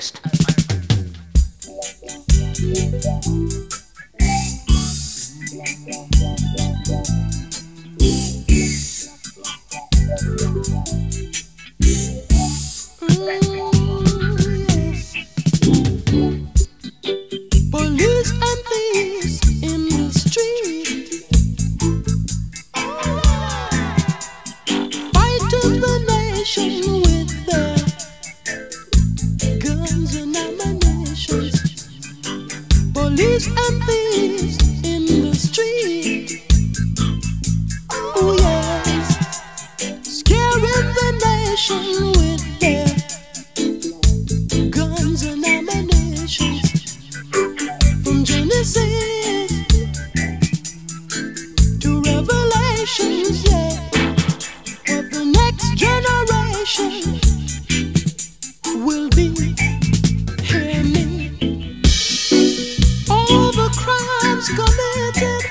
Police and thieves in the street, fighting the nation with their guns and ammunition. Police and thieves in the street, oh yes, scaring the nation with their guns and ammunition. From Genesis to Revelations, yeah, what the next generation will be. Hear me. All the crimes committed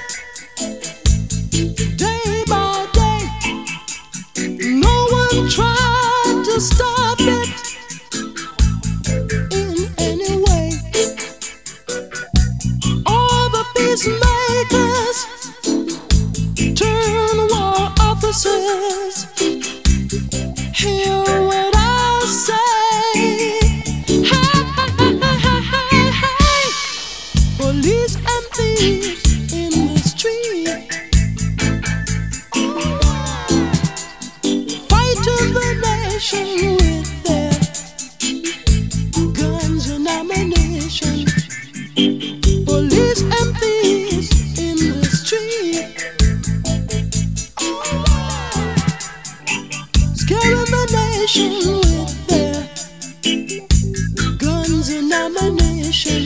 day by day, no one tried to stop it in any way. All the peacemakers turn war officers. Hear what I say. Hey, hey, hey, hey. Police and thieves in the street, fighting the nation with their guns and ammunition. Police and thieves in the street, scaring the nation with their guns and ammunition.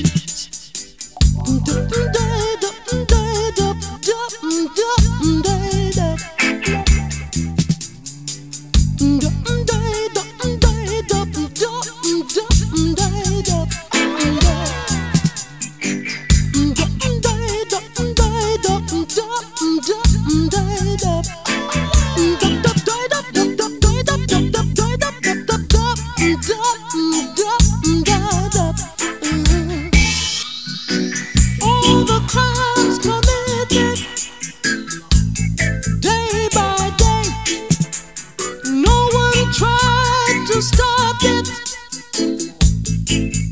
All the crimes committed day by day, no one tried to stop it